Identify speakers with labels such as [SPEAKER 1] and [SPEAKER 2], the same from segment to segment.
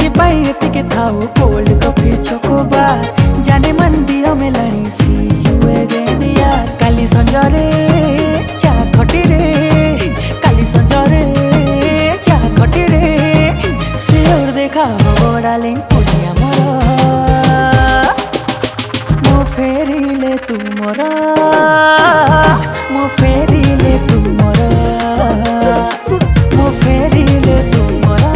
[SPEAKER 1] पाई एतिके थाऊ cold coffee chocobar जाने मन दियो मेलानी सी यू अगेन यार काली संजरे चा खटी रे काली संजरे चा खटी रे सियोर देखा हो डार्लिंग पुड़िया मोर मो फेरिले तुमरा मो फेरिले तुमरा मो फेरिले तुमरा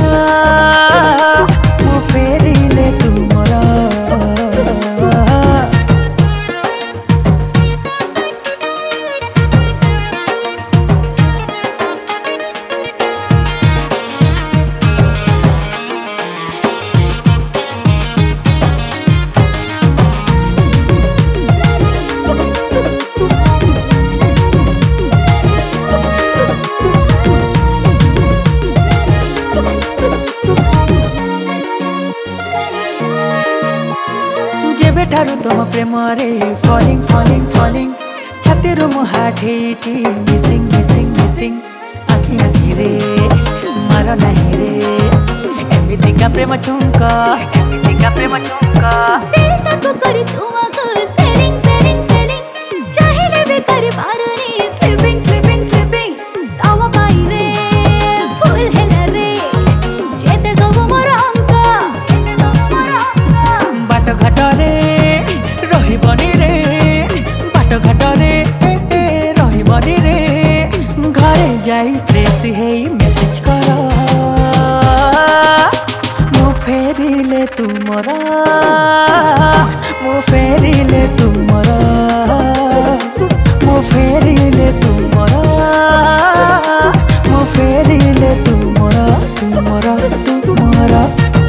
[SPEAKER 1] मो फेरिले तुमरा जेबेठारु तुम प्रेम रे फॉलिंग फॉलिंग फॉलिंग छातीरु मो हार्ट हेटी मिसिंग मिसिंग मिसिंग आखी आखी रे मार नाही रे एमितिका प्रेम छुंका
[SPEAKER 2] दिलटा को करी तुमको सेलिंग सेलिंग सेलिंग चाहिले भी करी पारुनी स्लिपिंग स्लिपिंग स्लिपिंग तावा पाई रे फुल हेला रे जेते सब मोर अंक
[SPEAKER 1] बाट घाट रे रहिबनी रे बाट घाट रे रहिबनी रे घरे जाई फ्रेश हेई मेसेज कर मो फेरिले तुमरा मो फेरिले तुमरा मो फेरिले तुमरा मो फेरिले तुमरा तुमरा तुमरा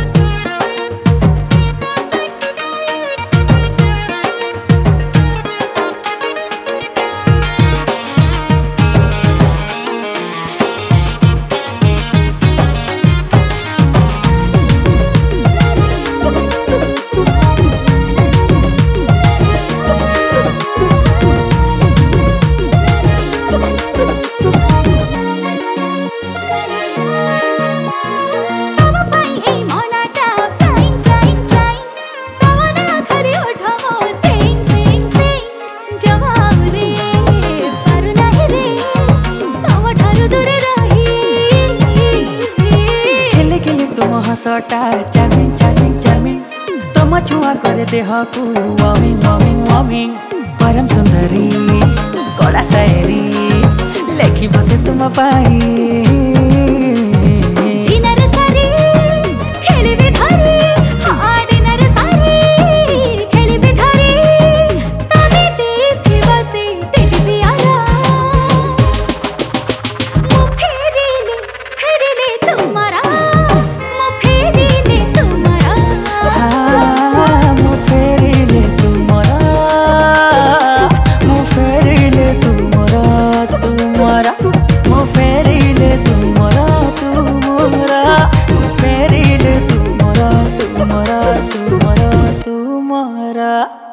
[SPEAKER 1] हसटा चार्मिंग चार्मिंग चार्मिंग तुम छुआ करे देह को वार्मिंग वार्मिंग वार्मिंग परम सुंदरी कड़ा शायरी लेखी बसे तुम पाई तुम्हारा